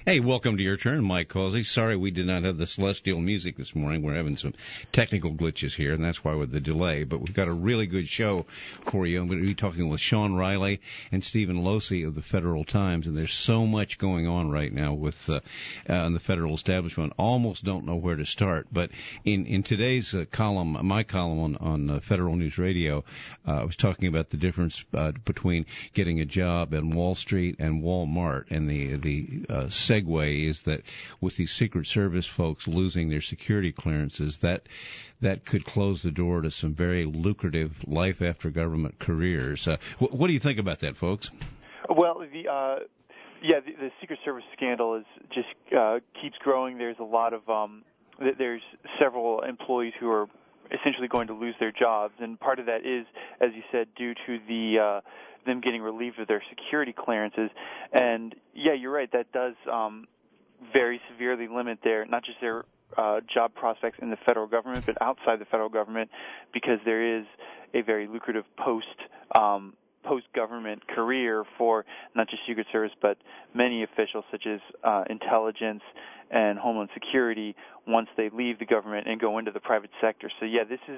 Hey, welcome to Your Turn, Mike Causey. Sorry we did not have the celestial music this morning. We're having some technical glitches here, and that's why with the delay. But we've got a really good show for you. I'm going to be talking with Sean Riley and Stephen Losey of the Federal Times, and there's so much going on right now with in the federal establishment. Almost don't know where to start. But in today's column, my column on Federal News Radio, I was talking about the difference between getting a job at Wall Street and Walmart, and the segue is that with these Secret Service folks losing their security clearances, that could close the door to some very lucrative life after government careers. What do you think about that, folks? Well, the Secret Service scandal is just keeps growing. There's a lot of there's several employees who are essentially going to lose their jobs, and part of that is, as you said, due to the them getting relieved of their security clearances. And yeah, you're right, that does very severely limit not just their job prospects in the federal government, but outside the federal government, because there is a very lucrative post-government career for not just Secret Service, but many officials such as intelligence and Homeland Security once they leave the government and go into the private sector. So yeah, this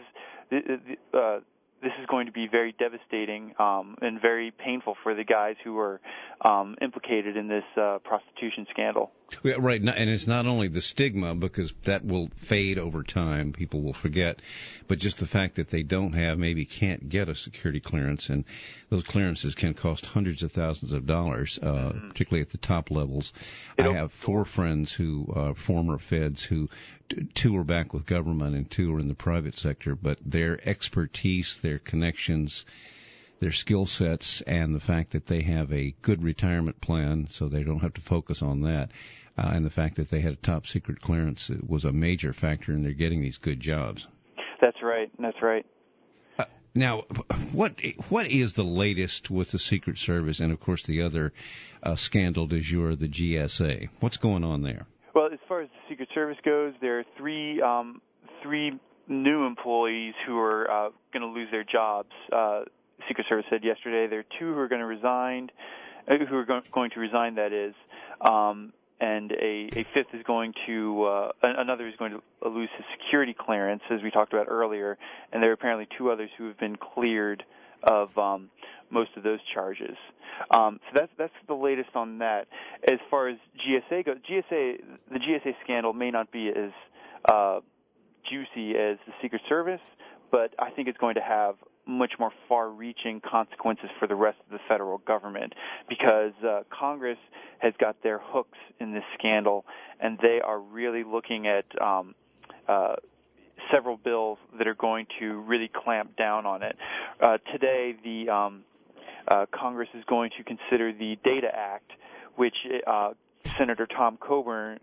is going to be very devastating and very painful for the guys who are implicated in this prostitution scandal. Yeah, right, and it's not only the stigma, because that will fade over time, people will forget, but just the fact that they maybe can't get a security clearance, and those clearances can cost hundreds of thousands of dollars, particularly at the top levels. I have 4 friends who are former feds who 2 are back with government and 2 are in the private sector, but their expertise, their connections, their skill sets, and the fact that they have a good retirement plan so they don't have to focus on that, and the fact that they had a top secret clearance was a major factor in their getting these good jobs. That's right. Now, what is the latest with the Secret Service and, of course, the other scandal du jour, the GSA? What's going on there? Well, as far as the Secret Service goes, there are three new employees who are going to lose their jobs. Secret Service said yesterday there are 2 who are going to resign, that is, and a 5th is going to another is going to lose his security clearance, as we talked about earlier, and there are apparently 2 others who have been cleared of most of those charges. So that's the latest on that. As far as GSA goes, the GSA scandal may not be as juicy as the Secret Service, but I think it's going to have much more far-reaching consequences for the rest of the federal government, because Congress has got their hooks in this scandal, and they are really looking at several bills that are going to really clamp down on it. Today, the Congress is going to consider the Data Act, which Senator Tom Coburn,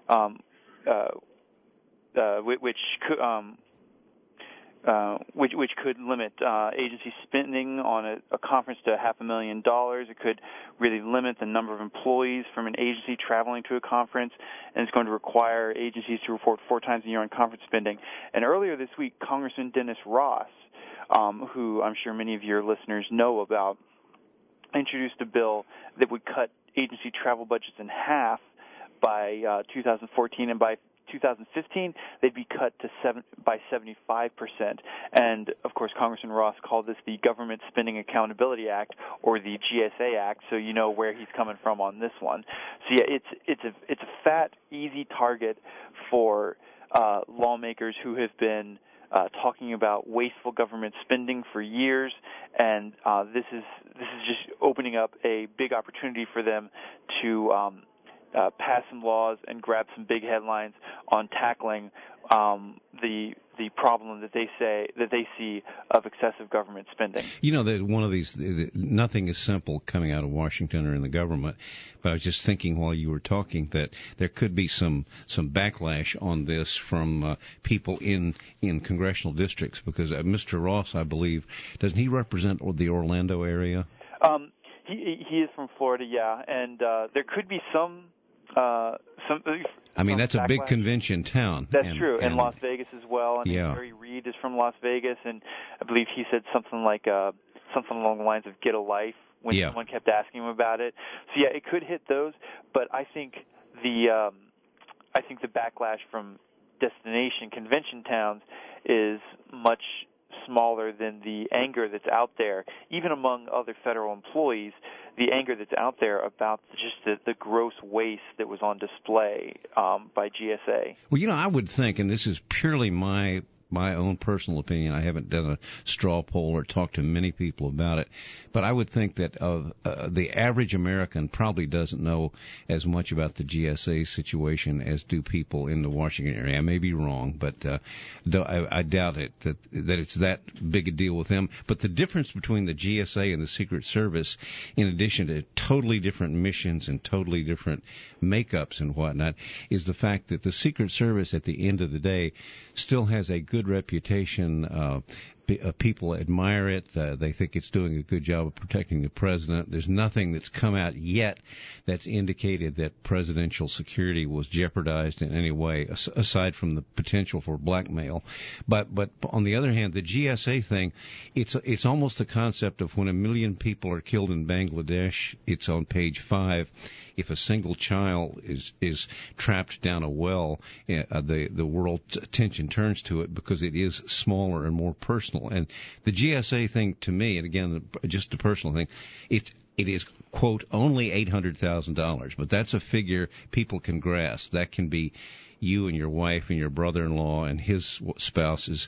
which could limit agency spending on a conference to $500,000. It could really limit the number of employees from an agency traveling to a conference, and it's going to require agencies to report 4 times a year on conference spending. And earlier this week, Congressman Dennis Ross, who I'm sure many of your listeners know about, introduced a bill that would cut agency travel budgets in half by 2014, and by 2015, they'd be cut by 75%. And, of course, Congressman Ross called this the Government Spending Accountability Act, or the GSA Act, so you know where he's coming from on this one. So, yeah, it's a fat, easy target for lawmakers who have been talking about wasteful government spending for years, and this is just opening up a big opportunity for them to pass some laws and grab some big headlines on tackling the problem that they see of excessive government spending. You know that one of these, nothing is simple coming out of Washington or in the government. But I was just thinking while you were talking that there could be some backlash on this from people in congressional districts, because Mr. Ross, I believe, doesn't he represent the Orlando area? He is from Florida, yeah, and there could be some. I mean, that's a big convention town. That's true, and Las Vegas as well. And yeah. Harry Reid is from Las Vegas, and I believe he said something along the lines of "get a life" when someone kept asking him about it. So yeah, it could hit those, but I think I think the backlash from destination convention towns is much smaller than the anger that's out there, even among other federal employees, the anger that's out there about just the gross waste that was on display by GSA. Well, I would think, and this is purely my own personal opinion, I haven't done a straw poll or talked to many people about it, but I would think that the average American probably doesn't know as much about the GSA situation as do people in the Washington area. I may be wrong, but I doubt it that it's that big a deal with them. But the difference between the GSA and the Secret Service, in addition to totally different missions and totally different makeups and whatnot, is the fact that the Secret Service at the end of the day still has a good reputation. People admire it. They think it's doing a good job of protecting the president. There's nothing that's come out yet that's indicated that presidential security was jeopardized in any way, aside from the potential for blackmail. But on the other hand, the GSA thing, it's almost the concept of when 1 million people are killed in Bangladesh. It's on page 5. If a single child is trapped down a well, the world's attention turns to it because it is smaller and more personal. And the GSA thing, to me, and again, just a personal thing, it is, quote, only $800,000, but that's a figure people can grasp. That can be you and your wife and your brother-in-law and his spouse's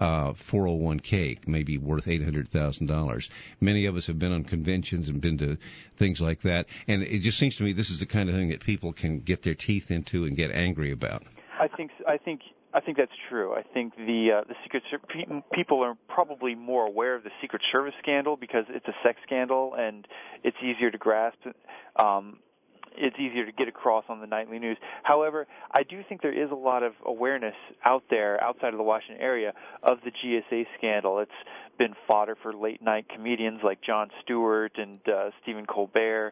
401k, maybe worth $800,000. Many of us have been on conventions and been to things like that, and it just seems to me this is the kind of thing that people can get their teeth into and get angry about. I think that's true. I think the Secret people are probably more aware of the Secret Service scandal because it's a sex scandal and it's easier to grasp. It's easier to get across on the nightly news. However, I do think there is a lot of awareness out there, outside of the Washington area, of the GSA scandal. It's been fodder for late-night comedians like Jon Stewart and Stephen Colbert.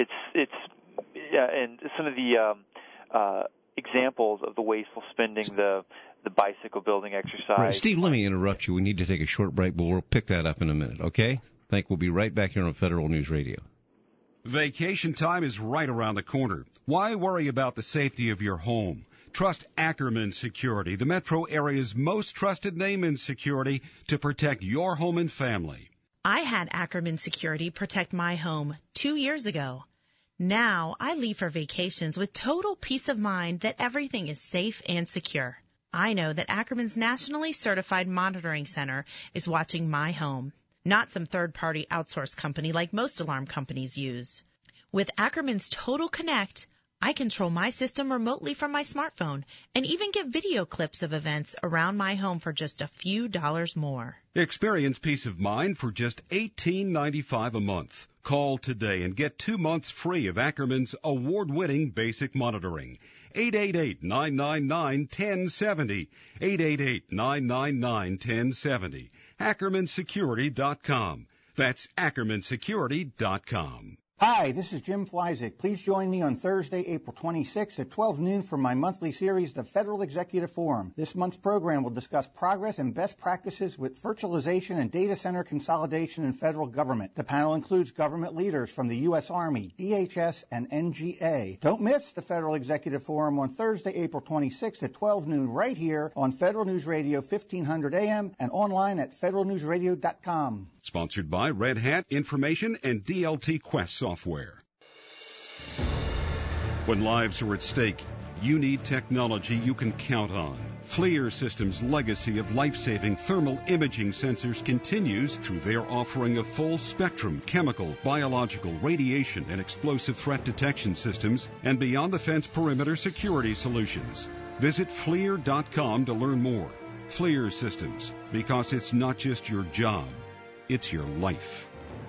And some of the examples of the wasteful spending, the bicycle building exercise. Right. Steve, let me interrupt you. We need to take a short break, but we'll pick that up in a minute, okay? We'll be right back here on Federal News Radio. Vacation time is right around the corner. Why worry about the safety of your home? Trust Ackerman Security, the metro area's most trusted name in security, to protect your home and family. I had Ackerman Security protect my home 2 years ago. Now I leave for vacations with total peace of mind that everything is safe and secure. I know that Ackerman's nationally certified monitoring center is watching my home, not some third-party outsourced company like most alarm companies use. With Ackerman's Total Connect, I control my system remotely from my smartphone and even get video clips of events around my home for just a few dollars more. Experience peace of mind for just $18.95 a month. Call today and get 2 months free of Ackerman's award-winning basic monitoring. 888-999-1070. 888-999-1070. AckermanSecurity.com. That's AckermanSecurity.com. Hi, this is Jim Flyzik. Please join me on Thursday, April 26th at 12 noon for my monthly series, The Federal Executive Forum. This month's program will discuss progress and best practices with virtualization and data center consolidation in federal government. The panel includes government leaders from the U.S. Army, DHS, and NGA. Don't miss the Federal Executive Forum on Thursday, April 26th at 12 noon right here on Federal News Radio 1500 AM and online at federalnewsradio.com. Sponsored by Red Hat Information and DLT Quest software. When lives are at stake, you need technology you can count on. FLIR Systems' legacy of life-saving thermal imaging sensors continues through their offering of full-spectrum chemical, biological, radiation, and explosive threat detection systems and beyond-the-fence perimeter security solutions. Visit FLIR.com to learn more. FLIR Systems, because it's not just your job, it's your life.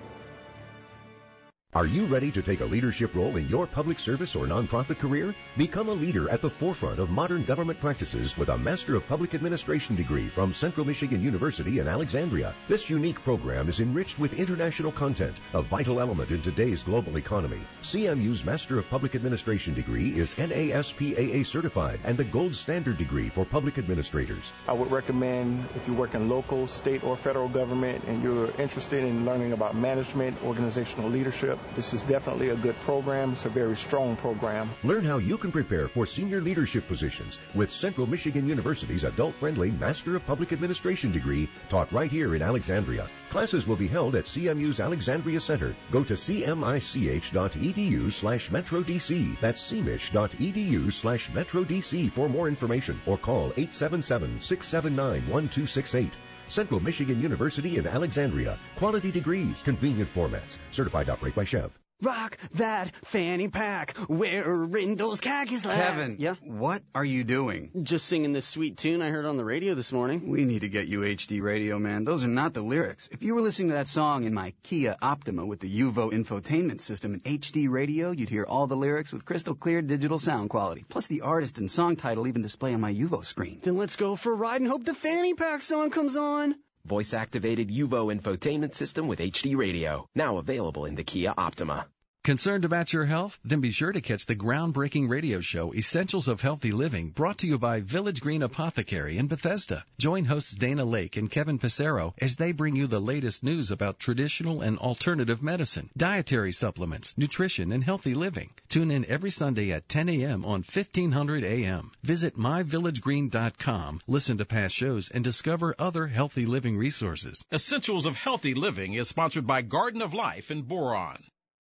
Are you ready to take a leadership role in your public service or nonprofit career? Become a leader at the forefront of modern government practices with a Master of Public Administration degree from Central Michigan University in Alexandria. This unique program is enriched with international content, a vital element in today's global economy. CMU's Master of Public Administration degree is NASPAA certified and the gold standard degree for public administrators. I would recommend if you work in local, state, or federal government and you're interested in learning about management, organizational leadership, This is definitely a good program. It's a very strong program. Learn how you can prepare for senior leadership positions with Central Michigan University's adult-friendly Master of Public Administration degree taught right here in Alexandria. Classes will be held at CMU's Alexandria Center. Go to cmich.edu/MetroDC. That's cmich.edu/MetroDC for more information or call 877-679-1268. Central Michigan University in Alexandria. Quality degrees, convenient formats. Certified to operate by Chev. Rock that fanny pack, wearing those khakis last. Kevin, yeah? What are you doing? Just singing this sweet tune I heard on the radio this morning. We need to get you HD radio, man. Those are not the lyrics. If you were listening to that song in my Kia Optima with the UVO infotainment system and HD radio, you'd hear all the lyrics with crystal clear digital sound quality. Plus the artist and song title even display on my UVO screen. Then let's go for a ride and hope the fanny pack song comes on. Voice-activated UVO infotainment system with HD radio. Now available in the Kia Optima. Concerned about your health? Then be sure to catch the groundbreaking radio show Essentials of Healthy Living, brought to you by Village Green Apothecary in Bethesda. Join hosts Dana Lake and Kevin Pissarro as they bring you the latest news about traditional and alternative medicine, dietary supplements, nutrition, and healthy living. Tune in every Sunday at 10 a.m. on 1500 a.m. Visit myvillagegreen.com, listen to past shows, and discover other healthy living resources. Essentials of Healthy Living is sponsored by Garden of Life in Boron.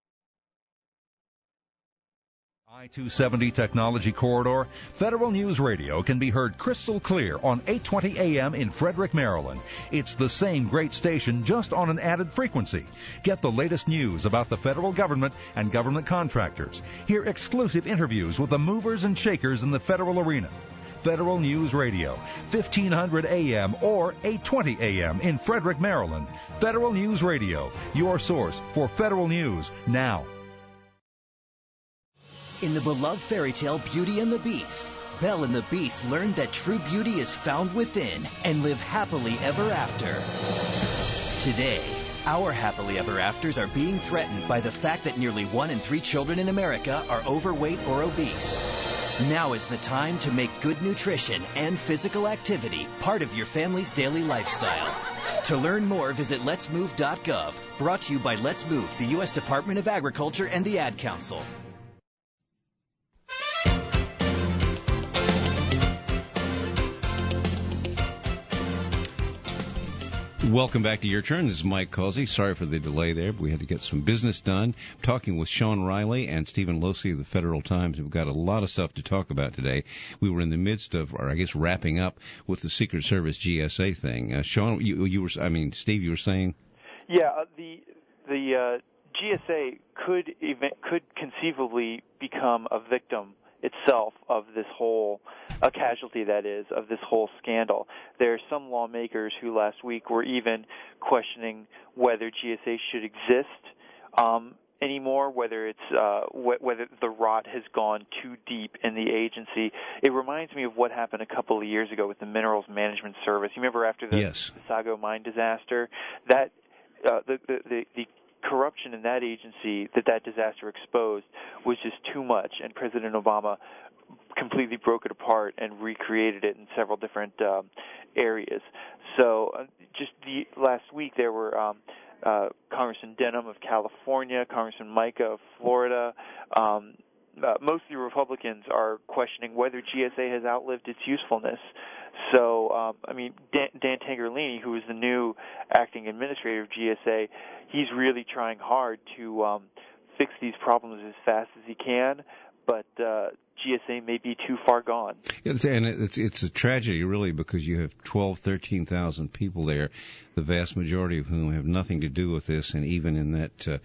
I-270 Technology Corridor, Federal News Radio can be heard crystal clear on 820 AM in Frederick, Maryland. It's the same great station, just on an added frequency. Get the latest news about the federal government and government contractors. Hear exclusive interviews with the movers and shakers in the federal arena. Federal News Radio, 1500 AM or 820 AM in Frederick, Maryland. Federal News Radio, your source for federal news now. In the beloved fairy tale Beauty and the Beast, Belle and the Beast learned that true beauty is found within and live happily ever after. Today, our happily ever afters are being threatened by the fact that nearly 1 in 3 children in America are overweight or obese. Now is the time to make good nutrition and physical activity part of your family's daily lifestyle. To learn more, visit letsmove.gov. Brought to you by Let's Move, the U.S. Department of Agriculture and the Ad Council. Welcome back to Your Turn. This is Mike Causey. Sorry for the delay there, but we had to get some business done. I'm talking with Sean Riley and Stephen Losey of the Federal Times. We've got a lot of stuff to talk about today. We were in the midst of, or I guess wrapping up with the Secret Service GSA thing. Sean, Steve, you were saying? Yeah, the GSA could conceivably become a victim itself of this whole, a casualty that is, of this whole scandal. There are some lawmakers who last week were even questioning whether GSA should exist anymore, whether it's whether the rot has gone too deep in the agency. It reminds me of what happened a couple of years ago with the Minerals Management Service. You remember after the Sago mine disaster, that the corruption in that agency that disaster exposed was just too much, and President Obama completely broke it apart and recreated it in several different areas. So just last week there were Congressman Denham of California, Congressman Mica of Florida. Most of the Republicans are questioning whether GSA has outlived its usefulness. So, Dan Tangerlini, who is the new acting administrator of GSA, he's really trying hard to fix these problems as fast as he can, but GSA may be too far gone. It's a tragedy, really, because you have 13,000 people there, the vast majority of whom have nothing to do with this, and even in that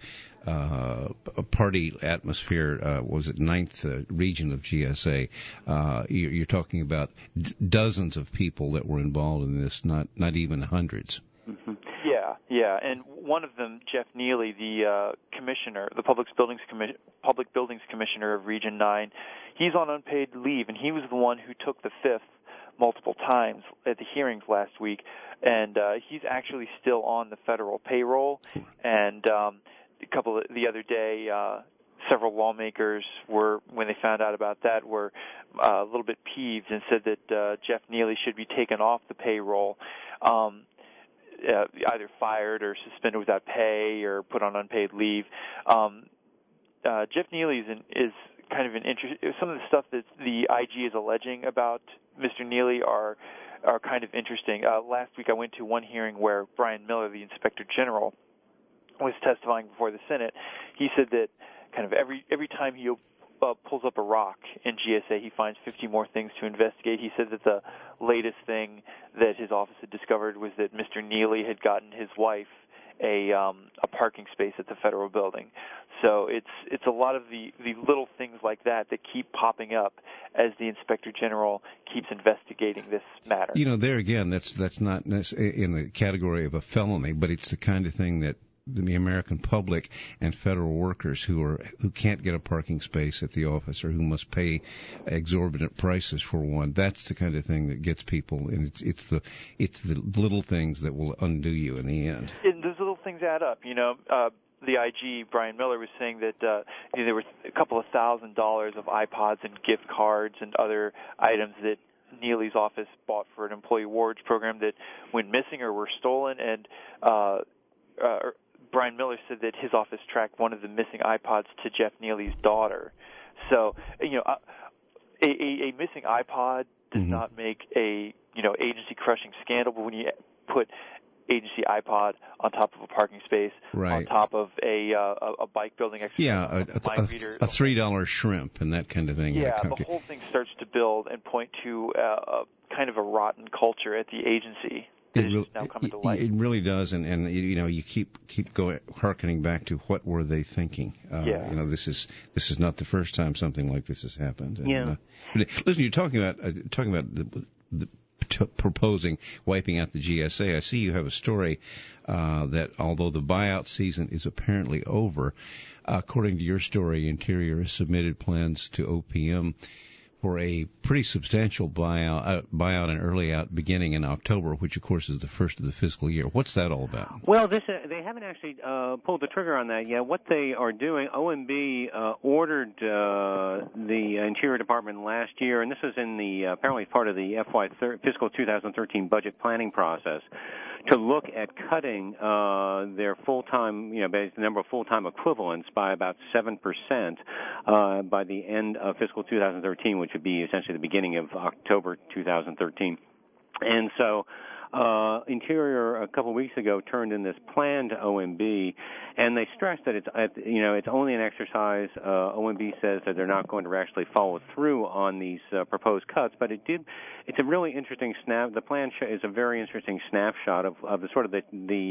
party atmosphere, was it 9th region of GSA, you're talking about dozens of people that were involved in this, not even hundreds. Mm-hmm. Yeah, and one of them, Jeff Neely, the commissioner, the Public Buildings Commissioner of Region 9, he's on unpaid leave, and he was the one who took the fifth multiple times at the hearings last week, and he's actually still on the federal payroll. And the other day, several lawmakers were, when they found out about that, were a little bit peeved and said that Jeff Neely should be taken off the payroll. either fired or suspended without pay or put on unpaid leave. Jeff Neely is kind of an some of the stuff that the IG is alleging about Mr. Neely are kind of interesting. Last week I went to one hearing where Brian Miller, the Inspector General, was testifying before the Senate. He said that kind of every time he pulls up a rock in GSA, he finds 50 more things to investigate. He said that the latest thing that his office had discovered was that Mr. Neely had gotten his wife a parking space at the federal building. So it's a lot of the little things like that keep popping up as the Inspector General keeps investigating this matter. There again, that's not in the category of a felony, but it's the kind of thing that the American public and federal workers who can't get a parking space at the office or who must pay exorbitant prices for one, that's the kind of thing that gets people, and it's the little things that will undo you in the end. And those little things add up. The IG, Brian Miller, was saying that there were a couple of $1,000s of iPods and gift cards and other items that Neely's office bought for an employee rewards program that went missing or were stolen, and Brian Miller said that his office tracked one of the missing iPods to Jeff Neely's daughter. So, a missing iPod does not make a agency-crushing scandal, but when you put agency iPod on top of a parking space, on top of a bike building exercise, a $3 shrimp and that kind of thing. Yeah, the whole thing starts to build and point to a kind of a rotten culture at the agency. It really does, and you keep harkening back to what were they thinking. This is not the first time something like this has happened. And, listen, you're talking about the proposing wiping out the GSA. I see you have a story that although the buyout season is apparently over, according to your story, Interior has submitted plans to OPM for a pretty substantial buyout and early out beginning in October, which, of course, is the first of the fiscal year. What's that all about? Well, they haven't actually pulled the trigger on that yet. What they are doing, OMB ordered the Interior Department last year, and this is in the apparently part of the fiscal 2013 budget planning process, to look at cutting their full-time, the number of full-time equivalents by about 7% by the end of fiscal 2013, which would be essentially the beginning of October 2013. And so Interior a couple of weeks ago turned in this plan to OMB, and they stressed that it's only an exercise. OMB says that they're not going to actually follow through on these proposed cuts, but it's a really interesting the plan is a very interesting snapshot of the sort of the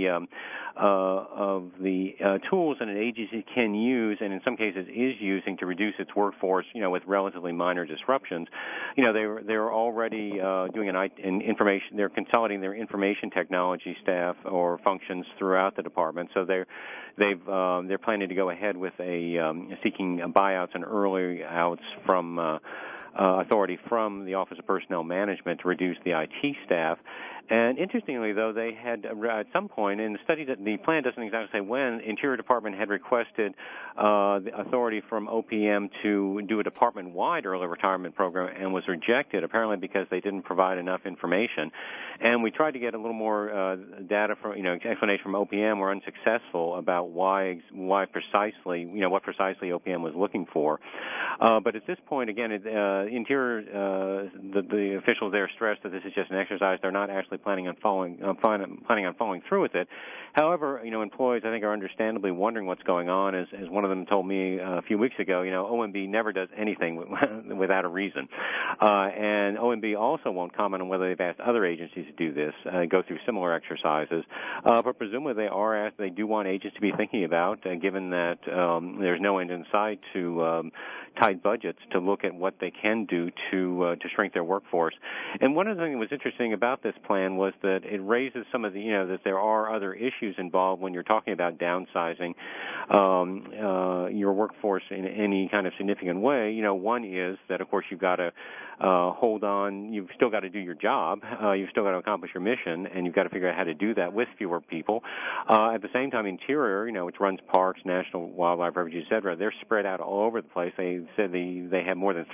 tools that an agency can use, and in some cases is using to reduce its workforce, with relatively minor disruptions. They're already doing they're consolidating their information technology staff or functions throughout the department. So they're planning to go ahead with seeking buyouts and early outs from authority from the Office of Personnel Management to reduce the IT staff. And interestingly, though, they had at some point in the study that the plan doesn't exactly say when, Interior Department had requested the authority from OPM to do a department-wide early retirement program and was rejected, apparently because they didn't provide enough information. And we tried to get a little more data from, explanation from OPM. We're unsuccessful about why precisely, what precisely OPM was looking for. But at this point, again, Interior, the officials there stressed that this is just an exercise. They're not actually planning on following through with it. However, employees I think are understandably wondering what's going on. As one of them told me a few weeks ago, OMB never does anything without a reason, and OMB also won't comment on whether they've asked other agencies to do this, go through similar exercises. But presumably they do want agents to be thinking about, given that there's no end in sight to tight budgets, to look at what they can do to shrink their workforce. And one of the things that was interesting about this plan was that it raises some of the, that there are other issues involved when you're talking about downsizing your workforce in any kind of significant way. One is that, of course, you've got to hold on. You've still got to do your job. You've still got to accomplish your mission, and you've got to figure out how to do that with fewer people. At the same time, Interior, which runs parks, national wildlife refuges, et cetera, they're spread out all over the place. They said they have more than 3,000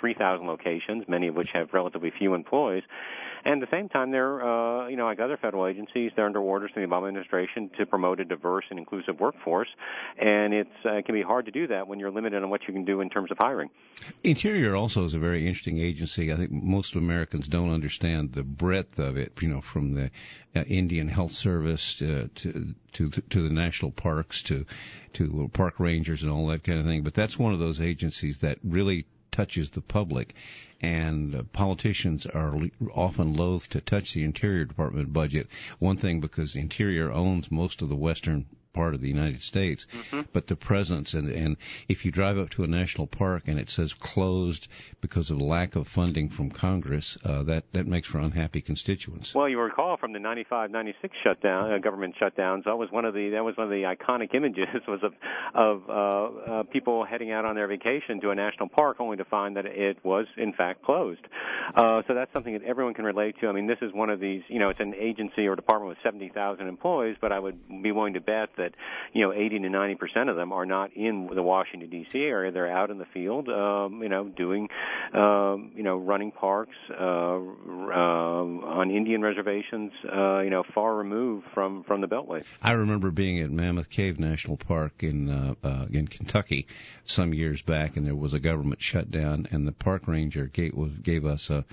2,000 locations, many of which have relatively few employees. And at the same time, they're, like other federal agencies, they're under orders from the Obama administration to promote a diverse and inclusive workforce. And it can be hard to do that when you're limited on what you can do in terms of hiring. Interior also is a very interesting agency. I think most Americans don't understand the breadth of it, from the Indian Health Service to the national parks to park rangers and all that kind of thing. But that's one of those agencies that really touches the public, and politicians are often loath to touch the Interior Department budget. One thing, because Interior owns most of the western part of the United States, but the presence, and if you drive up to a national park and it says closed because of lack of funding from Congress, that makes for unhappy constituents. Well, you recall from the 95-96 shutdown, government shutdowns, that was one of the iconic images of people heading out on their vacation to a national park only to find that it was in fact closed. So that's something that everyone can relate to. I mean, this is one of these, it's an agency or department with 70,000 employees, but I would be willing to bet that 80 to 90% of them are not in the Washington D.C. area. They're out in the field, doing, running parks on Indian reservations, far removed from the Beltway. I remember being at Mammoth Cave National Park in Kentucky some years back, and there was a government shutdown, and the park ranger gave us a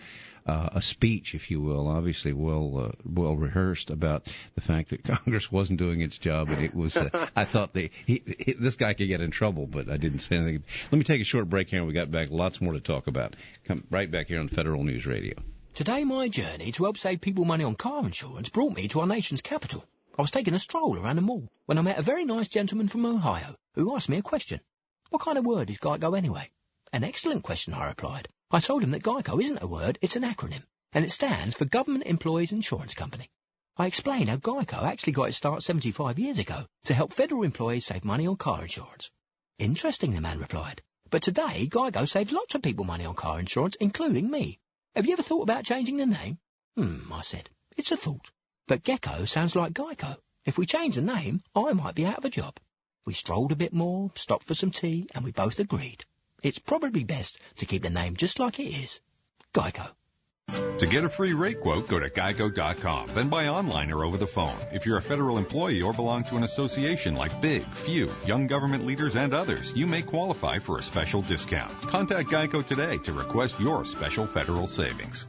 speech, if you will, obviously well rehearsed, about the fact that Congress wasn't doing its job, and it was. I thought this guy could get in trouble, but I didn't say anything. Let me take a short break here, and we got back lots more to talk about. Come right back here on Federal News Radio. Today, my journey to help save people money on car insurance brought me to our nation's capital. I was taking a stroll around the mall when I met a very nice gentleman from Ohio who asked me a question. What kind of word is GEICO anyway? An excellent question, I replied. I told him that GEICO isn't a word, it's an acronym, and it stands for Government Employees Insurance Company. I explained how GEICO actually got its start 75 years ago to help federal employees save money on car insurance. Interesting, the man replied. But today, GEICO saves lots of people money on car insurance, including me. Have you ever thought about changing the name? I said. It's a thought. But Gecko sounds like GEICO. If we change the name, I might be out of a job. We strolled a bit more, stopped for some tea, and we both agreed. It's probably best to keep the name just like it is. GEICO. To get a free rate quote, go to geico.com, then buy online or over the phone. If you're a federal employee or belong to an association like Big, Few, Young Government Leaders, and others, you may qualify for a special discount. Contact Geico today to request your special federal savings.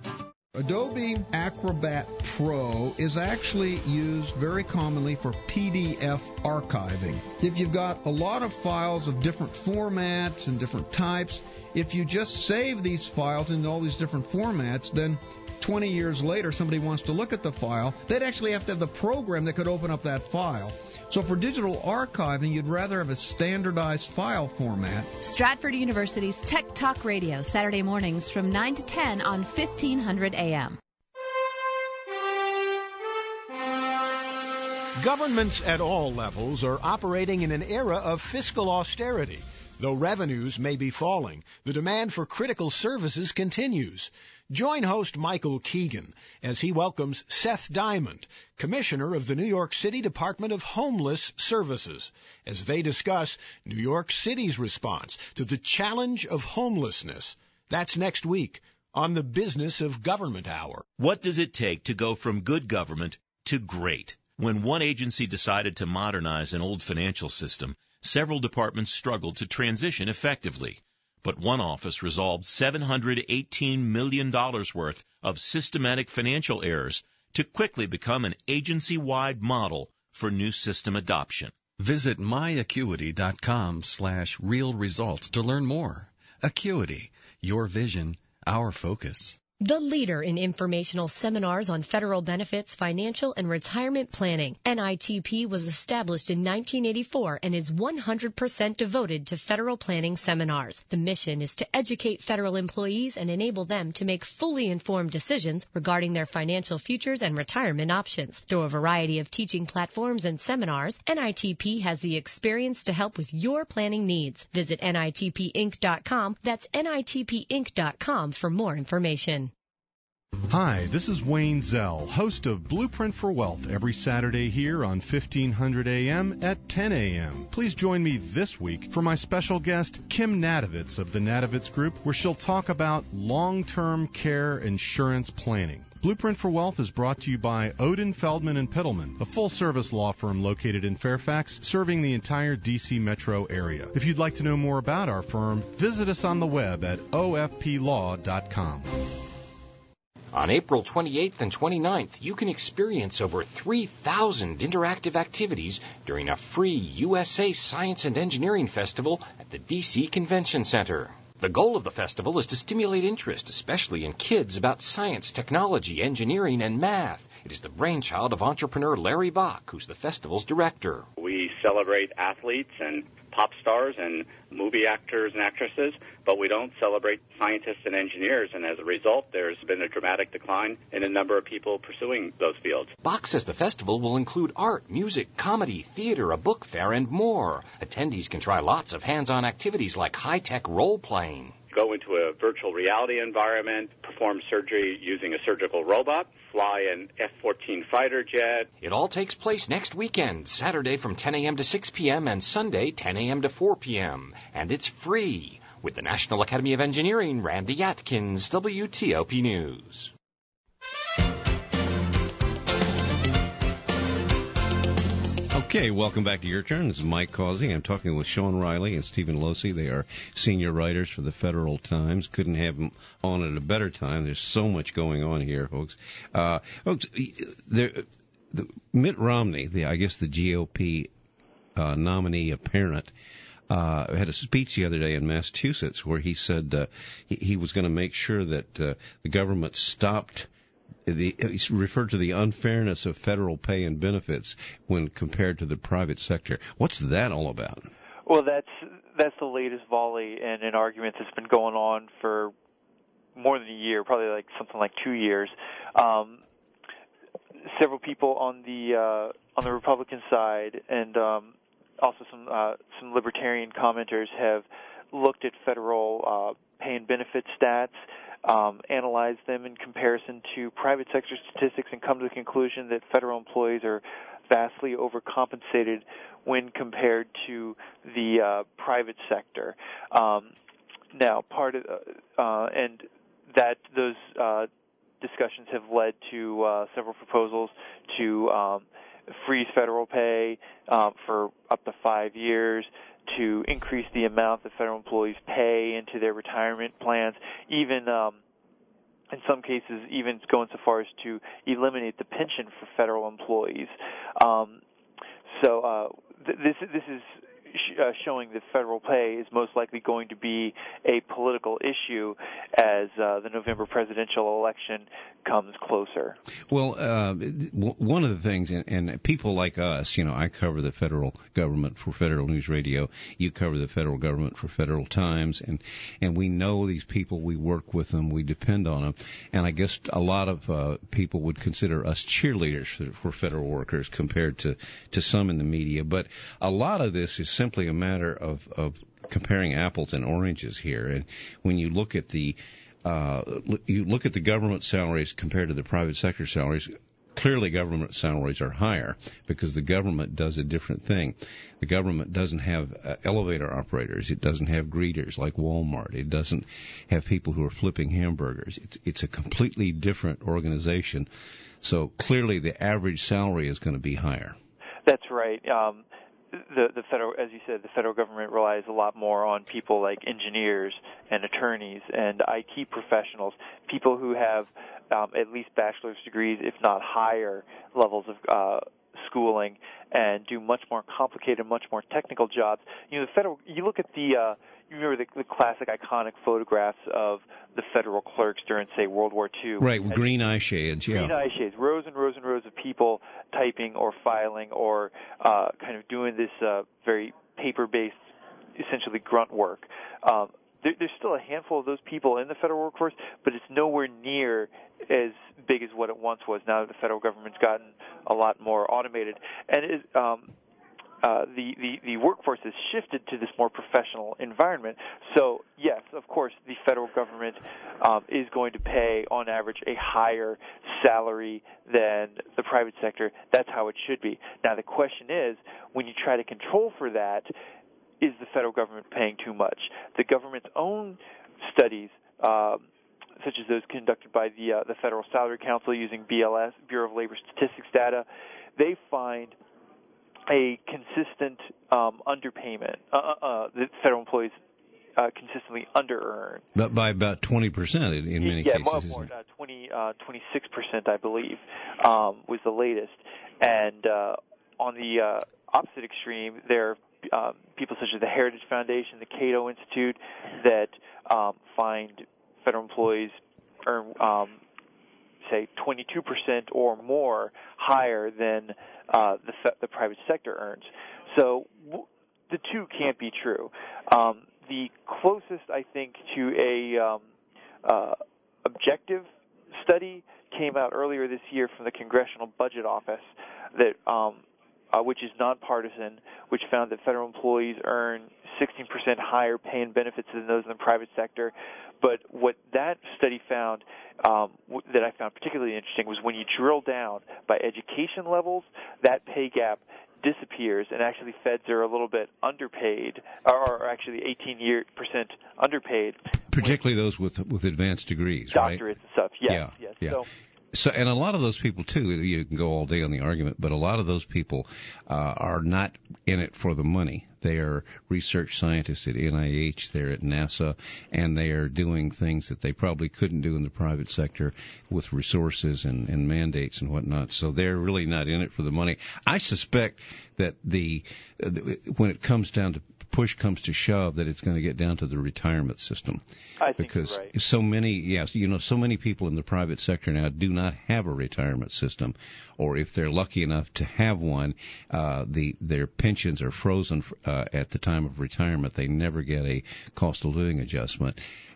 Adobe Acrobat Pro is actually used very commonly for PDF archiving. If you've got a lot of files of different formats and different types, if you just save these files in all these different formats, then 20 years later somebody wants to look at the file, they'd actually have to have the program that could open up that file. So for digital archiving, you'd rather have a standardized file format. Stratford University's Tech Talk Radio, Saturday mornings from 9 to 10 on 1500 AM. Governments at all levels are operating in an era of fiscal austerity. Though revenues may be falling, the demand for critical services continues. Join host Michael Keegan as he welcomes Seth Diamond, Commissioner of the New York City Department of Homeless Services, as they discuss New York City's response to the challenge of homelessness. That's next week on the Business of Government Hour. What does it take to go from good government to great? When one agency decided to modernize an old financial system, several departments struggled to transition effectively. But one office resolved $718 million worth of systematic financial errors to quickly become an agency-wide model for new system adoption. Visit myacuity.com/real results to learn more. Acuity, your vision, our focus. The leader in informational seminars on federal benefits, financial, and retirement planning. NITP was established in 1984 and is 100% devoted to federal planning seminars. The mission is to educate federal employees and enable them to make fully informed decisions regarding their financial futures and retirement options. Through a variety of teaching platforms and seminars, NITP has the experience to help with your planning needs. Visit NITPinc.com. That's NITPinc.com for more information. Hi, this is Wayne Zell, host of Blueprint for Wealth, every Saturday here on 1500 AM at 10 AM. Please join me this week for my special guest, Kim Nadovitz of the Nadovitz Group, where she'll talk about long-term care insurance planning. Blueprint for Wealth is brought to you by Odin, Feldman & Pittleman, a full-service law firm located in Fairfax, serving the entire D.C. metro area. If you'd like to know more about our firm, visit us on the web at ofplaw.com. On April 28th and 29th, you can experience over 3,000 interactive activities during a free USA Science and Engineering Festival at the D.C. Convention Center. The goal of the festival is to stimulate interest, especially in kids, about science, technology, engineering, and math. It is the brainchild of entrepreneur Larry Bach, who's the festival's director. We celebrate athletes and pop stars and movie actors and actresses, but we don't celebrate scientists and engineers, and as a result, there's been a dramatic decline in the number of people pursuing those fields. Bach says the festival will include art, music, comedy, theater, a book fair, and more. Attendees can try lots of hands-on activities like high-tech role-playing. Go into a virtual reality environment, perform surgery using a surgical robot, fly an F-14 fighter jet. It all takes place next weekend, Saturday from 10 a.m. to 6 p.m. and Sunday 10 a.m. to 4 p.m. And it's free. With the National Academy of Engineering, Randy Atkins, WTOP News. Okay, welcome back to Your Turn. This is Mike Causey. I'm talking with Sean Riley and Stephen Losey. They are senior writers for the Federal Times. Couldn't have them on at a better time. There's so much going on here, folks. Mitt Romney, I guess the GOP nominee apparent, had a speech the other day in Massachusetts where he said he was going to make sure that the government stopped. He referred to the unfairness of federal pay and benefits when compared to the private sector. What's that all about? Well, that's the latest volley in an argument that's been going on for more than a year, probably like something like 2 years. Several people on the Republican side and also some libertarian commenters have looked at federal pay and benefit stats, analyze them in comparison to private sector statistics, and come to the conclusion that federal employees are vastly overcompensated when compared to the private sector. Now, part of and that those discussions have led to several proposals to freeze federal pay for up to 5 years, to increase the amount that federal employees pay into their retirement plans, even in some cases even going so far as to eliminate the pension for federal employees. This is showing that federal pay is most likely going to be a political issue as the November presidential election comes closer. Well, one of the things, and people like us, I cover the federal government for Federal News Radio. You cover the federal government for Federal Times, and we know these people. We work with them. We depend on them. And I guess a lot of people would consider us cheerleaders for federal workers compared to some in the media. But a lot of this is simply a matter of comparing apples and oranges here. And when you look at the government salaries compared to the private sector salaries, clearly government salaries are higher because the government does a different thing. The government doesn't have elevator operators. It doesn't have greeters like Walmart. It doesn't have people who are flipping hamburgers. It's a completely different organization. So clearly the average salary is going to be higher. That's right. The federal, as you said, the federal government relies a lot more on people like engineers and attorneys and IT professionals, people who have at least bachelor's degrees, if not higher levels of schooling, and do much more complicated, much more technical jobs. The federal. You look at you remember the classic iconic photographs of the federal clerks during, say, World War II. Right, with green eye shades, yeah. Green eye shades, rows and rows and rows of people typing or filing or kind of doing this very paper-based, essentially grunt work. There's still a handful of those people in the federal workforce, but it's nowhere near as big as what it once was. Now that the federal government's gotten a lot more automated. And the workforce has shifted to this more professional environment. So, yes, of course, the federal government is going to pay, on average, a higher salary than the private sector. That's how it should be. Now, the question is, when you try to control for that, is the federal government paying too much? The government's own studies, such as those conducted by the Federal Salary Council using BLS, Bureau of Labor Statistics data, they find a consistent underpayment. The federal employees consistently under-earn. But by about 20% in many cases. Yeah, more 26%, I believe, was the latest. And on the opposite extreme, there are people such as the Heritage Foundation, the Cato Institute, that find federal employees earn, say, 22% or more higher than the private sector earns. So the two can't be true. The closest, I think, to a objective study came out earlier this year from the Congressional Budget Office, that which is nonpartisan, which found that federal employees earn 16% higher pay and benefits than those in the private sector. But what that study found, that I found particularly interesting, was when you drill down by education levels, that pay gap disappears, and actually feds are a little bit underpaid, or actually 18% underpaid. Particularly those with advanced degrees, doctorates, right? And stuff. Yes, yeah, yes. Yeah. So, and a lot of those people too. You can go all day on the argument, but a lot of those people are not in it for the money. They are research scientists at NIH, they're at NASA, and they are doing things that they probably couldn't do in the private sector with resources and mandates and whatnot. So they're really not in it for the money. I suspect that when it comes down to push comes to shove, that it's going to get down to the retirement system. I think because you're right. so many people in the private sector now do not have a retirement system, or if they're lucky enough to have one, their pensions are frozen at the time of retirement. They never get a cost of living adjustment.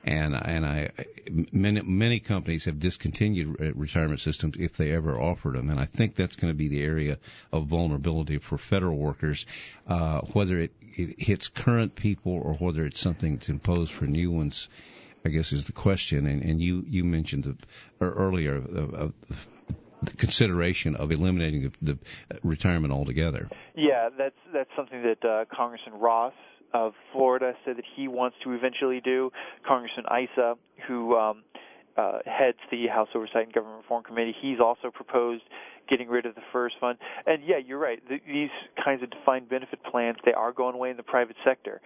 Many companies have discontinued retirement systems if they ever offered them, and I think that's going to be the area of vulnerability for federal workers, whether it hits current people or whether it's something that's imposed for new ones, I guess is the question. And you mentioned earlier the consideration of eliminating the retirement altogether. Yeah, that's something that Congressman Ross of Florida said that he wants to eventually do. Congressman Issa, who heads the House Oversight and Government Reform Committee, he's also proposed getting rid of the FERS fund. And yeah, you're right. These kinds of defined benefit plans, they are going away in the private sector.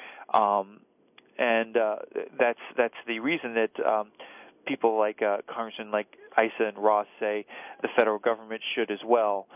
And that's the reason that people like Congressman like Issa and Ross say the federal government should as well.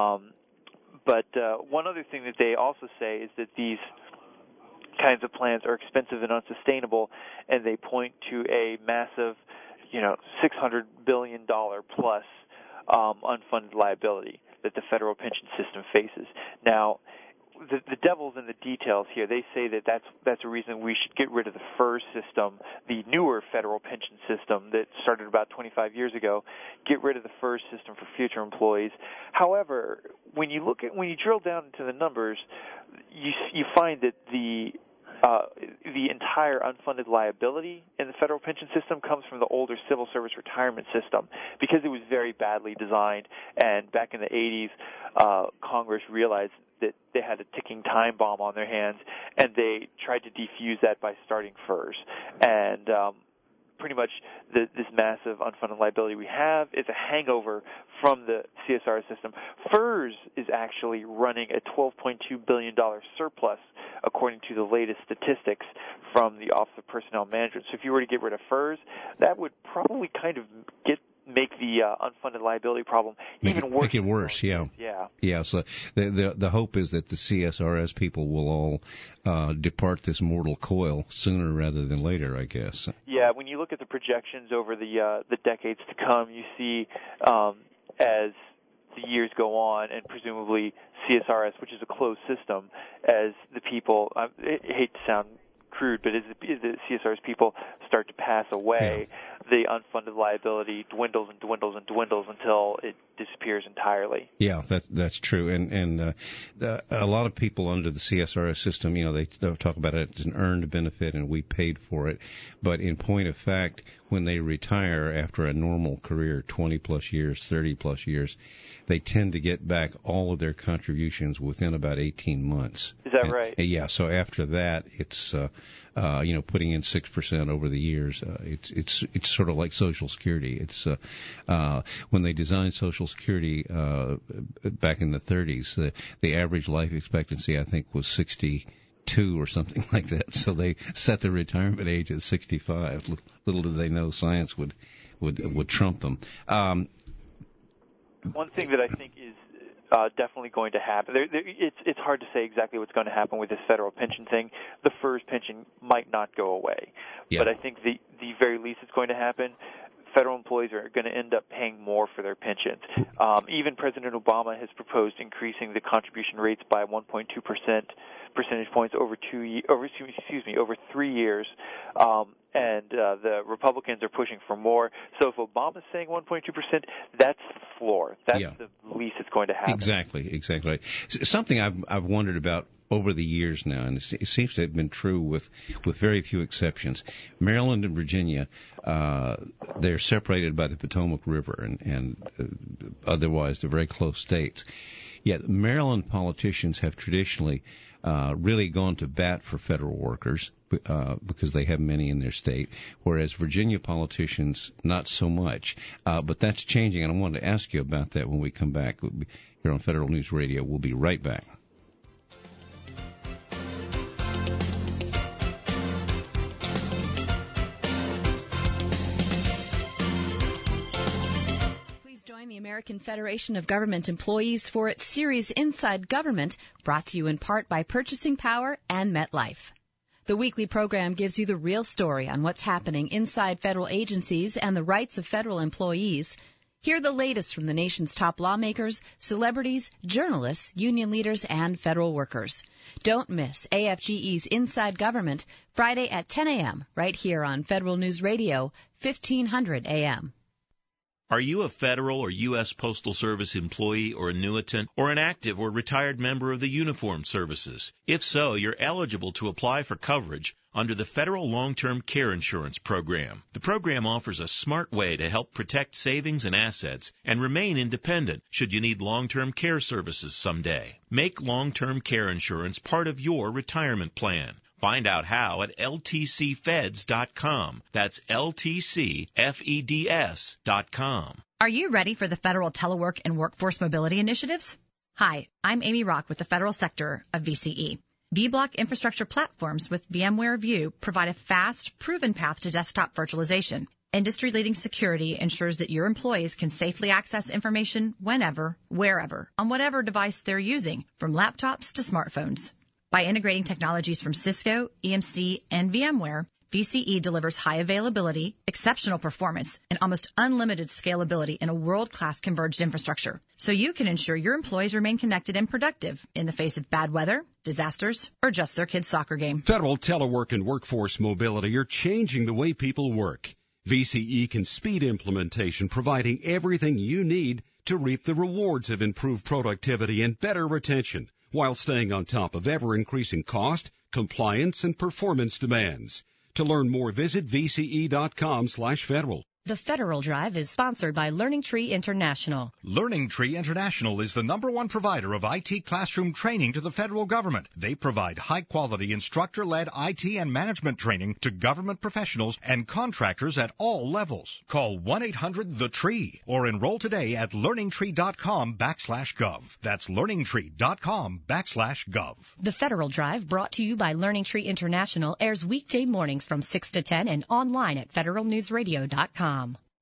But one other thing that they also say is that these kinds of plans are expensive and unsustainable, and they point to a massive, $600 billion plus unfunded liability that the federal pension system faces. Now, the devil's in the details here. They say that that's a reason we should get rid of the FERS system, the newer federal pension system that started about 25 years ago. Get rid of the FERS system for future employees. However, when you drill down into the numbers, you find that the entire unfunded liability in the federal pension system comes from the older civil service retirement system, because it was very badly designed. And back in the 80s, Congress realized that they had a ticking time bomb on their hands, and they tried to defuse that by starting FERS. And pretty much this massive unfunded liability we have is a hangover from the CSRS system. FERS is actually running a $12.2 billion surplus, according to the latest statistics from the Office of Personnel Management. So if you were to get rid of FERS, that would probably kind of make the unfunded liability problem even worse. Make it worse, yeah. Yeah. Yeah, so the hope is that the CSRS people will all depart this mortal coil sooner rather than later, I guess. Yeah, when you look at the projections over the decades to come, you see as the years go on, and presumably CSRS, which is a closed system, as the people, I hate to sound crude, but as the CSRS people start to pass away, the unfunded liability dwindles and dwindles and dwindles until it disappears entirely. Yeah, that's true. And a lot of people under the CSRS system, they talk about it as an earned benefit and we paid for it. But in point of fact, when they retire after a normal career, 20 plus years, 30 plus years, they tend to get back all of their contributions within about 18 months. Is that right? Yeah. So after that, it's putting in 6% over the years. It's sort of like Social Security. It's when they designed Social Security back in the 30s, the average life expectancy I think was 62 or something like that. So they set the retirement age at 65. Little did they know science would trump them. One thing that I think is definitely going to happen. It's hard to say exactly what's going to happen with this federal pension thing. The FERS pension might not go away, but I think the very least that's going to happen, federal employees are going to end up paying more for their pensions. Even President Obama has proposed increasing the contribution rates by 1.2% percentage points over 3 years. And the Republicans are pushing for more. So if Obama's saying 1.2%, that's the floor. That's the least it's going to happen. Exactly. Something I've wondered about over the years now, and it seems to have been true with very few exceptions. Maryland and Virginia, they're separated by the Potomac River, and otherwise they're very close states. Yet Maryland politicians have traditionally really gone to bat for federal workers because they have many in their state, whereas Virginia politicians not so much. But that's changing, and I wanted to ask you about that when we come back here on Federal News Radio. We'll be right back. The American Federation of Government Employees for its series Inside Government, brought to you in part by Purchasing Power and MetLife. The weekly program gives you the real story on what's happening inside federal agencies and the rights of federal employees. Hear the latest from the nation's top lawmakers, celebrities, journalists, union leaders, and federal workers. Don't miss AFGE's Inside Government, Friday at 10 a.m., right here on Federal News Radio, 1500 a.m. Are you a federal or U.S. Postal Service employee or annuitant or an active or retired member of the Uniformed Services? If so, you're eligible to apply for coverage under the Federal Long-Term Care Insurance Program. The program offers a smart way to help protect savings and assets and remain independent should you need long-term care services someday. Make long-term care insurance part of your retirement plan. Find out how at ltcfeds.com. That's ltcfeds.com. Are you ready for the federal telework and workforce mobility initiatives? Hi, I'm Amy Rock with the federal sector of VCE. vBlock infrastructure platforms with VMware View provide a fast, proven path to desktop virtualization. Industry-leading security ensures that your employees can safely access information whenever, wherever, on whatever device they're using, from laptops to smartphones. By integrating technologies from Cisco, EMC, and VMware, VCE delivers high availability, exceptional performance, and almost unlimited scalability in a world-class converged infrastructure, so you can ensure your employees remain connected and productive in the face of bad weather, disasters, or just their kid's soccer game. Federal telework and workforce mobility are changing the way people work. VCE can speed implementation, providing everything you need to reap the rewards of improved productivity and better retention, while staying on top of ever-increasing cost, compliance, and performance demands. To learn more, visit vce.com/federal. The Federal Drive is sponsored by Learning Tree International. Learning Tree International is the #1 provider of IT classroom training to the federal government. They provide high-quality instructor-led IT and management training to government professionals and contractors at all levels. Call 1-800-THE-TREE or enroll today at learningtree.com/gov. That's learningtree.com/gov. The Federal Drive, brought to you by Learning Tree International, airs weekday mornings from 6 to 10 and online at federalnewsradio.com.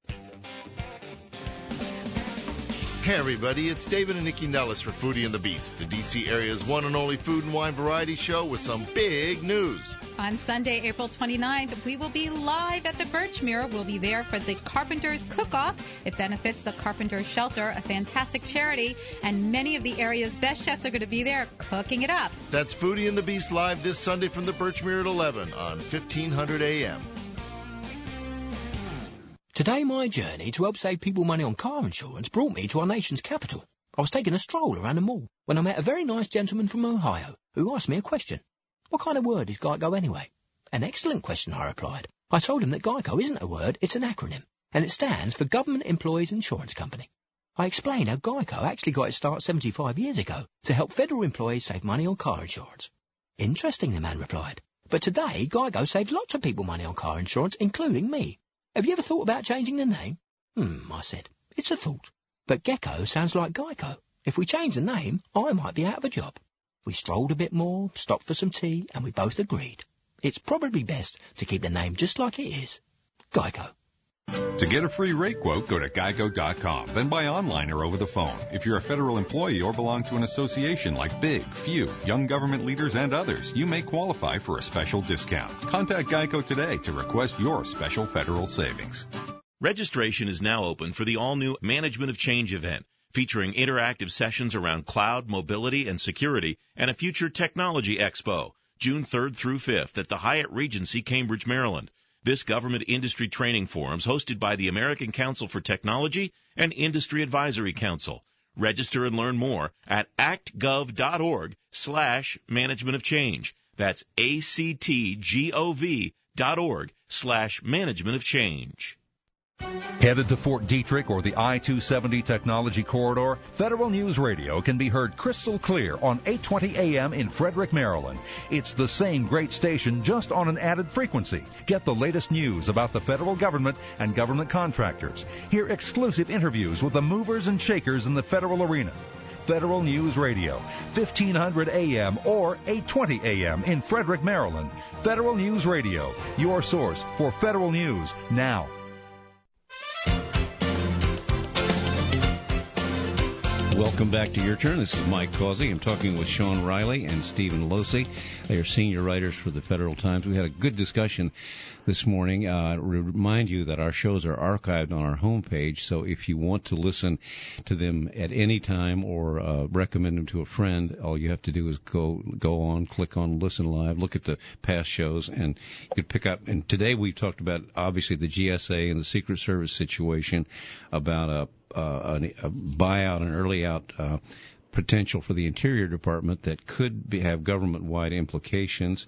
Hey everybody, it's David and Nikki Nellis for Foodie and the Beast, the D.C. area's one and only food and wine variety show with some big news. On Sunday, April 29th, we will be live at the Birchmere. We'll be there for the Carpenters Cook-Off. It benefits the Carpenters Shelter, a fantastic charity, and many of the area's best chefs are going to be there cooking it up. That's Foodie and the Beast live this Sunday from the Birchmere at 11 on 1500 a.m. Today my journey to help save people money on car insurance brought me to our nation's capital. I was taking a stroll around the mall when I met a very nice gentleman from Ohio who asked me a question. What kind of word is GEICO anyway? An excellent question, I replied. I told him that GEICO isn't a word, it's an acronym, and it stands for Government Employees Insurance Company. I explained how GEICO actually got its start 75 years ago to help federal employees save money on car insurance. Interesting, the man replied. But today, GEICO saves lots of people money on car insurance, including me. Have you ever thought about changing the name? I said. It's a thought. But Gecko sounds like Geico. If we change the name, I might be out of a job. We strolled a bit more, stopped for some tea, and we both agreed. It's probably best to keep the name just like it is. Geico. To get a free rate quote, go to geico.com, then buy online or over the phone. If you're a federal employee or belong to an association like Big, Few, Young Government Leaders, and others, you may qualify for a special discount. Contact Geico today to request your special federal savings. Registration is now open for the all-new Management of Change event, featuring interactive sessions around cloud, mobility, and security, and a future technology expo, June 3rd through 5th at the Hyatt Regency, Cambridge, Maryland. This government industry training forum is hosted by the American Council for Technology and Industry Advisory Council. Register and learn more at actgov.org/management of change. That's actgov.org/management of change. Headed to Fort Detrick or the I-270 Technology Corridor, Federal News Radio can be heard crystal clear on 820 AM in Frederick, Maryland. It's the same great station, just on an added frequency. Get the latest news about the federal government and government contractors. Hear exclusive interviews with the movers and shakers in the federal arena. Federal News Radio, 1500 AM or 820 AM in Frederick, Maryland. Federal News Radio, your source for federal news now. Welcome back to Your Turn. This is Mike Causey. I'm talking with Sean Riley and Stephen Losey. They are senior writers for the Federal Times. We had a good discussion this morning. Remind you that our shows are archived on our homepage, so if you want to listen to them at any time or recommend them to a friend, all you have to do is go on, click on Listen Live, look at the past shows, and you could pick up. And today we talked about, obviously, the GSA and the Secret Service situation, about a buyout, an early out potential for the Interior Department that could have government-wide implications.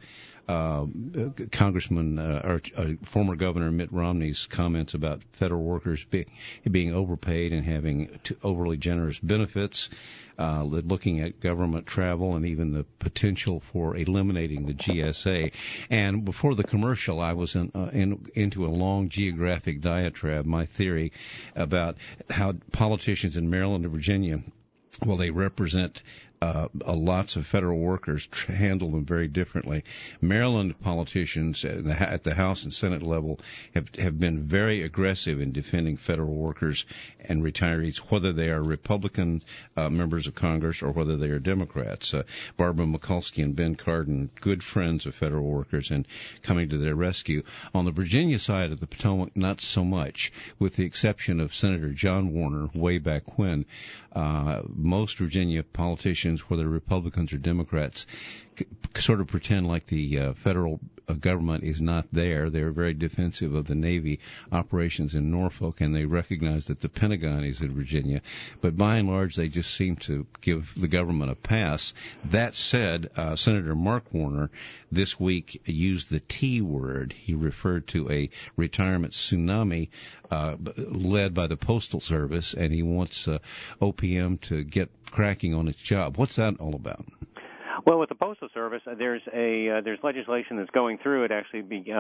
Congressman or former Governor Mitt Romney's comments about federal workers being overpaid and having overly generous benefits, looking at government travel and even the potential for eliminating the GSA. And before the commercial, I was into a long geographic diatribe, my theory about how politicians in Maryland and Virginia, well, they represent lots of federal workers, handle them very differently. Maryland politicians at the House and Senate level have been very aggressive in defending federal workers and retirees, whether they are Republican members of Congress or whether they are Democrats. Barbara Mikulski and Ben Cardin, good friends of federal workers, and coming to their rescue. On the Virginia side of the Potomac, not so much, with the exception of Senator John Warner way back when. Most Virginia politicians, whether Republicans or Democrats, sort of pretend like the federal government is not there. They're very defensive of the Navy operations in Norfolk, and they recognize that the Pentagon is in Virginia. But by and large, they just seem to give the government a pass. That said, Senator Mark Warner this week used the T word. He referred to a retirement tsunami led by the Postal Service, and he wants OPM to get cracking on its job. What's that all about? Well, with the Postal Service, there's legislation that's going through. It actually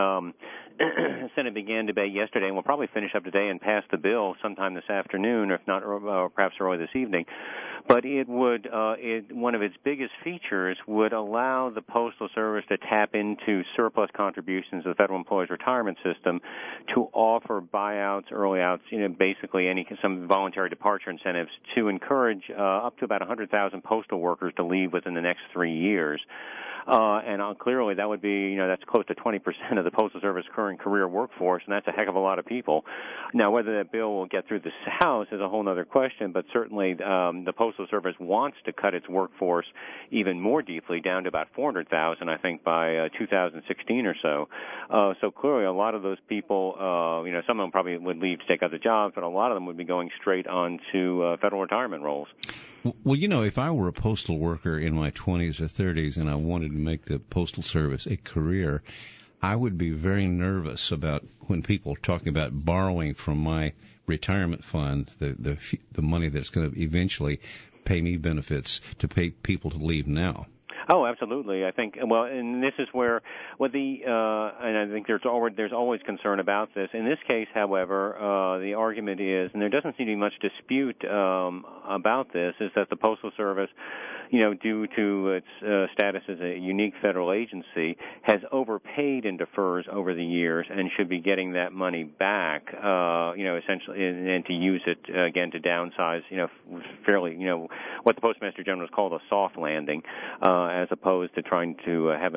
Senate began debate yesterday, and we'll probably finish up today and pass the bill sometime this afternoon, or if not, or perhaps early this evening. But it would, one of its biggest features would allow the Postal Service to tap into surplus contributions to the Federal Employees Retirement System to offer buyouts, early outs, basically some voluntary departure incentives to encourage up to about 100,000 postal workers to leave within the next 3 years. And clearly that would be, that's close to 20% of the Postal Service current career workforce, and that's a heck of a lot of people. Now, whether that bill will get through the House is a whole other question, but certainly the Postal Service wants to cut its workforce even more deeply, down to about 400,000, I think, by 2016 or so. So clearly a lot of those people, some of them probably would leave to take other jobs, but a lot of them would be going straight on to federal retirement roles. Well, if I were a postal worker in my 20s or 30s and I wanted to make the Postal Service a career, I would be very nervous about when people are talking about borrowing from my retirement fund, the money that's going to eventually pay me benefits to pay people to leave now. Oh, absolutely. I think, and this is where, and I think there's always concern about this. In this case, however, the argument is, and there doesn't seem to be much dispute about this, is that the Postal Service, due to its status as a unique federal agency, has overpaid in defers over the years and should be getting that money back, essentially, and to use it, again, to downsize, fairly, what the Postmaster General has called a soft landing, as opposed to trying to have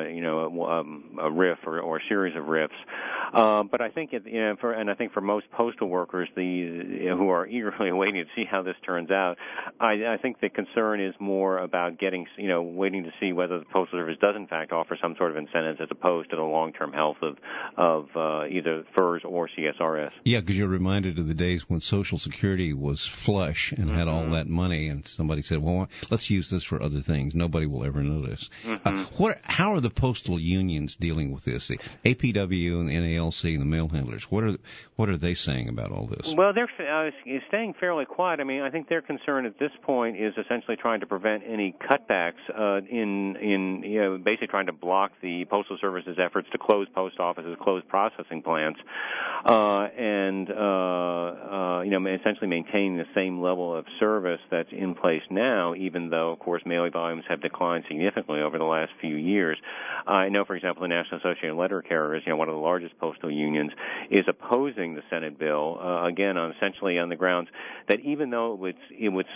a RIF or a series of RIFs. But I think, I think for most postal workers, who are eagerly waiting to see how this turns out, I think the concern is more about waiting to see whether the Postal Service does in fact offer some sort of incentives as opposed to the long-term health of either FERS or CSRS. Yeah, because you're reminded of the days when Social Security was flush and had all that money, and somebody said, well, let's use this for other things. Nobody will ever notice. How are the postal unions dealing with this? The APW and the NALC and the mail handlers, what are they saying about all this? Well, they're staying fairly quiet. I mean, I think their concern at this point is essentially trying to prevent any cutbacks in basically trying to block the Postal Service's efforts to close post offices, close processing plants, and essentially maintain the same level of service that's in place now, even though, of course, mailing volumes have declined significantly over the last few years. I know, for example, the National Association of Letter Carriers, one of the largest postal unions, is opposing the Senate bill, again, essentially on the grounds that even though it would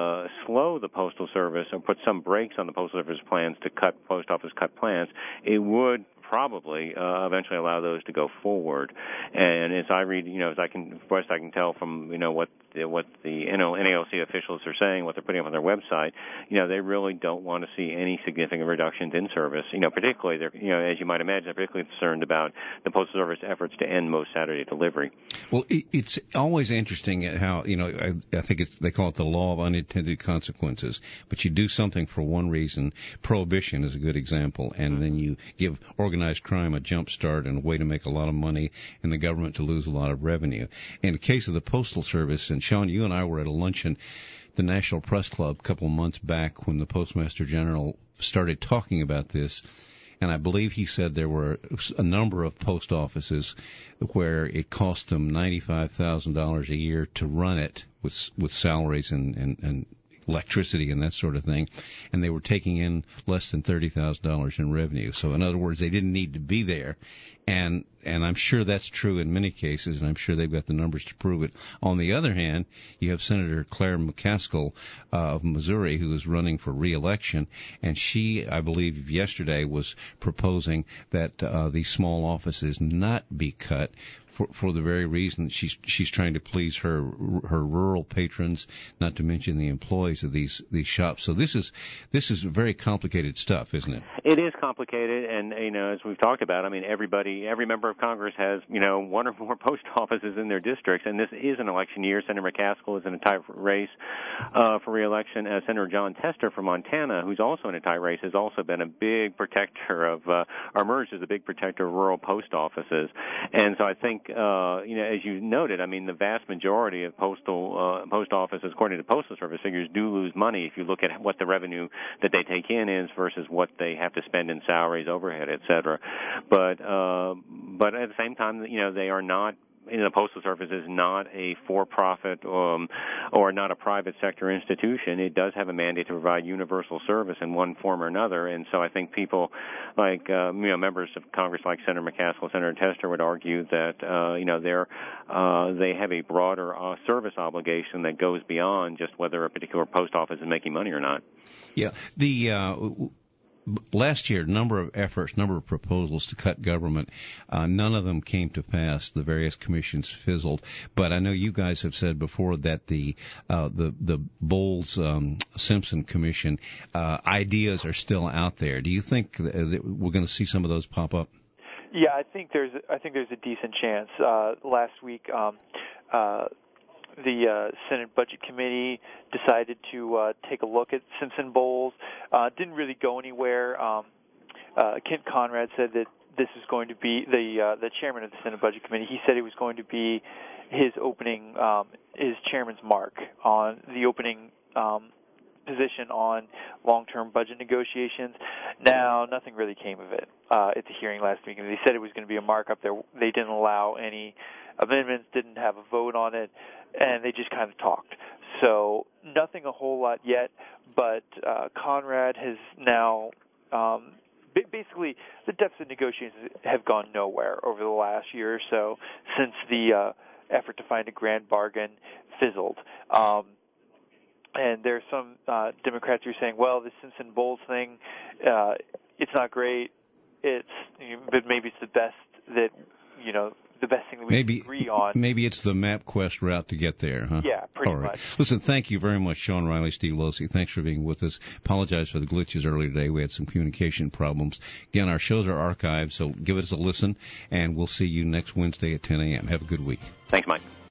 slow the Postal Service or put some brakes on the Postal Service plans to cut post office cut plans, it would probably eventually allow those to go forward. And as I read, as I can tell from what the NALC officials are saying, what they're putting up on their website, they really don't want to see any significant reductions in service. Particularly, they're, as you might imagine, they're particularly concerned about the Postal Service efforts to end most Saturday delivery. Well, it's always interesting how, I think they call it the law of unintended consequences. But you do something for one reason. Prohibition is a good example, and then you give organized crime a jump start and a way to make a lot of money and the government to lose a lot of revenue. In the case of the Postal Service, and Sean, you and I were at a luncheon, the National Press Club, a couple of months back when the Postmaster General started talking about this, and I believe he said there were a number of post offices where it cost them $95,000 a year to run it with salaries and electricity and that sort of thing, and they were taking in less than $30,000 in revenue. So in other words, they didn't need to be there, and I'm sure that's true in many cases, and I'm sure they've got the numbers to prove it. On the other hand, you have Senator Claire McCaskill of Missouri, who is running for re-election, and she, I believe, yesterday was proposing that these small offices not be cut for the very reason she's trying to please her rural patrons, not to mention the employees of these shops. So this is very complicated stuff, isn't it? It is complicated, and as we've talked about, I mean, every member of Congress has one or more post offices in their districts, and this is an election year. Senator McCaskill is in a tight race for re-election. Senator John Tester from Montana, who's also in a tight race, has also been a big protector of, or emerged as a big protector of rural post offices, and so I think. As you noted, I mean, the vast majority of post offices, according to Postal Service figures, do lose money if you look at what the revenue that they take in is versus what they have to spend in salaries, overhead, et cetera. But at the same time, they are not. The Postal Service is not a for-profit or not a private sector institution. It does have a mandate to provide universal service in one form or another, and so I think people like members of Congress like Senator McCaskill, Senator Tester would argue that they have a broader service obligation that goes beyond just whether a particular post office is making money or not. Yeah, last year, number of efforts, number of proposals to cut government, none of them came to pass. The various commissions fizzled. But I know you guys have said before that the Bowles Simpson Commission ideas are still out there. Do you think that we're going to see some of those pop up? Yeah, I think there's a decent chance. Last week, the Senate Budget Committee decided to take a look at Simpson-Bowles. Didn't really go anywhere. Kent Conrad said that this is going to be the chairman of the Senate Budget Committee. He said it was going to be his opening, his chairman's mark on the opening position on long-term budget negotiations. Now, nothing really came of it at the hearing last week. And they said it was going to be a markup. They didn't allow any amendments, didn't have a vote on it, and they just kind of talked. So nothing a whole lot yet, but Conrad has now basically the deficit negotiations have gone nowhere over the last year or so since the effort to find a grand bargain fizzled. And there are some Democrats who are saying, well, the Simpson-Bowles thing, it's not great. But maybe it's the best that, the best thing that we can agree on. Maybe it's the MapQuest route to get there, huh? Yeah, pretty All right. much. Listen, thank you very much, Sean Riley, Steve Losey. Thanks for being with us. Apologize for the glitches earlier today. We had some communication problems. Again, our shows are archived, so give us a listen, and we'll see you next Wednesday at 10 a.m. Have a good week. Thanks, Mike.